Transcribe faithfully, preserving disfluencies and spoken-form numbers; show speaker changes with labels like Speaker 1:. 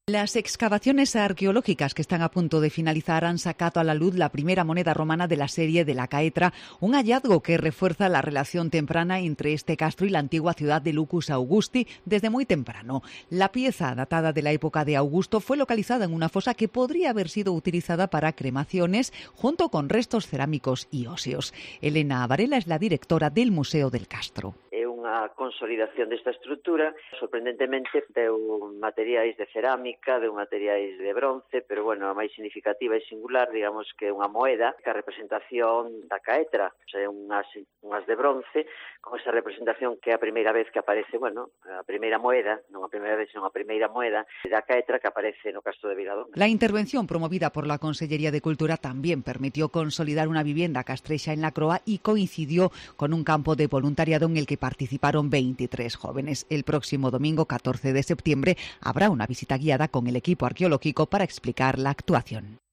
Speaker 1: Las excavaciones arqueológicas que están a punto de finalizar han sacado a la luz la primera moneda romana de la serie de la Caetra, un hallazgo que refuerza la relación temprana entre este castro y la antigua ciudad de Lucus Augusti desde muy temprano. La pieza, datada de la época de Augusto, fue localizada en una fosa que podría haber sido utilizada para cremaciones junto con restos cerámicos y óseos. Elena Varela es la directora del Museo del Castro.
Speaker 2: A consolidación desta estrutura, sorprendentemente deu materiais de cerámica, deu materiais de bronce, pero bueno, a máis significativa e singular, digamos que é unha moeda, que a representación da Caetra, o sea, unhas, unhas de bronce, con esa representación que é a primeira vez que aparece, bueno, a primeira moeda, non a primeira vez, senón a primeira moeda da Caetra que aparece no Castro de Viladón.
Speaker 1: La intervención promovida por la Consellería de Cultura también permitió consolidar una vivienda castrexa en la Croa y coincidió con un campo de voluntariado en el que participaron veintitrés jóvenes. El próximo domingo catorce de septiembre habrá una visita guiada con el equipo arqueológico para explicar la actuación.